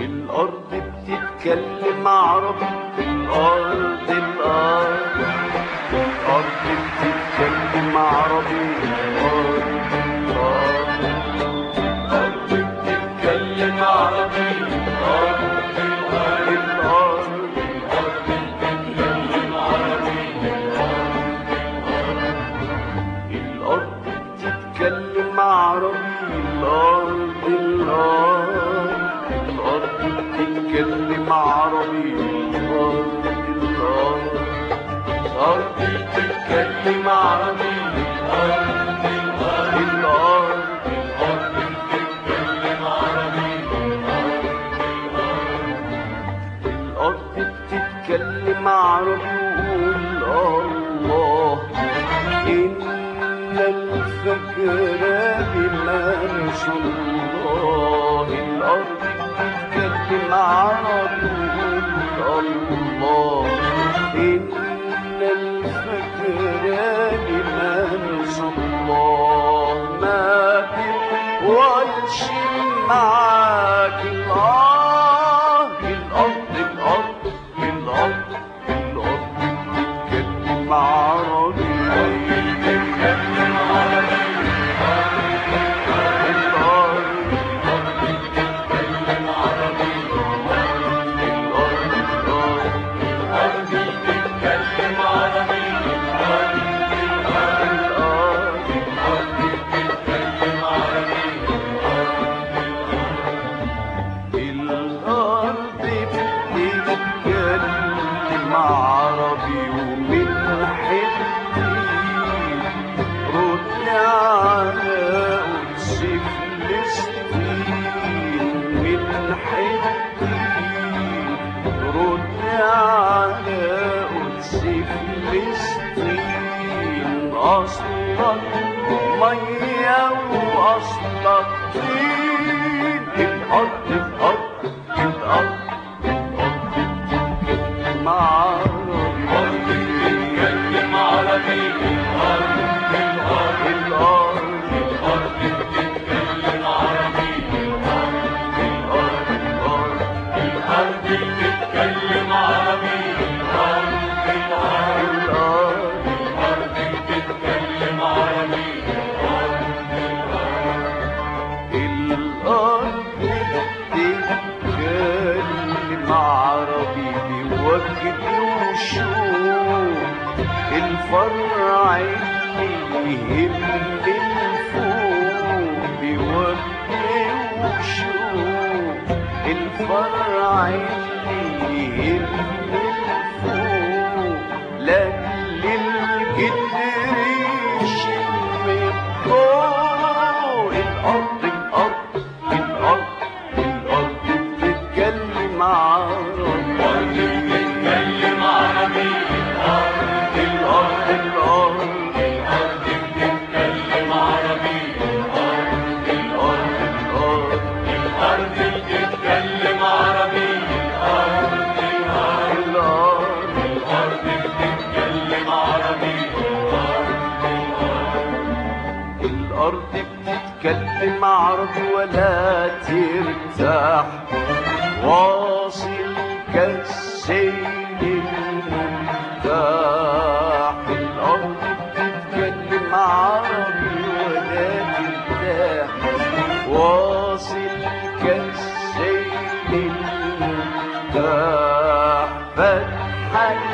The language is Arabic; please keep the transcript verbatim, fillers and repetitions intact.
الأرض بتتكلم عربي، الأرض الأرض الأرض بتتكلم عربي، الأرض الأرض الأرض بتتكلم عربي، الأرض الأرض الأرض الأرض بتتكلم عربي، الأرض بتتكلم عربي، الأرض الأرض الأرض بتتكلم عربي، الأرض الأرض الأرض بتتكلم عربي، الأرض الأرض الأرض الأرض بتتكلم عربي، الأرض بتتكلم عربي. وقول الله إن الفجر بمنش الله، الأرض بتتكلم عربي. وقول الله إن الفجر بمنش الله، ما بتقولش معاك الأرض الأرض الأرض الأرض الأرض بتتكلم عربي، بتتكلم عربي، الأرض الأرض بتتكلم عربي، الأرض الأرض بتتكلم عربي، الأرض الأرض الأرض بتتكلم عربي، الأرض بتتكلم عربي. ومن حتي رد على قدس فلسطين، من حتي رد على قدس فلسطين، أصلك مية وأصلك طين، الأرض الأرض الأرض الأرض بتتكلم عربي، الأرض بتتكلم عربي، الأرض الأرض الأرض الأرض بتتكلم عربي، الأرض الأرض الأرض الأرض بتتكلم عربي، الأرض الأرض الأرض الأرض بتتكلم عربي، الأرض بتتكلم عربي. بوجد وشوق الفرع اللي يهم الفوق، بوجد وشوق الفرع اللي يهم الفوق، لاجل الجدر يشم الضوء، الأرض الأرض الأرض الأرض بتتكلم عربي، الأرض بتتكلم عربي، الأرض الأرض الأرض الأرض بتتكلم عربي، الأرض الأرض الأرض الأرض بتتكلم عربي، الأرض الأرض الأرض الأرض بتتكلم عربي، الأرض بتتكلم عربي. ولا ترتاح واصل كالسيل المرتاح، الأرض بتتكلم عربي. ولا ترتاح واصل كالسيل المرتاح، فتحك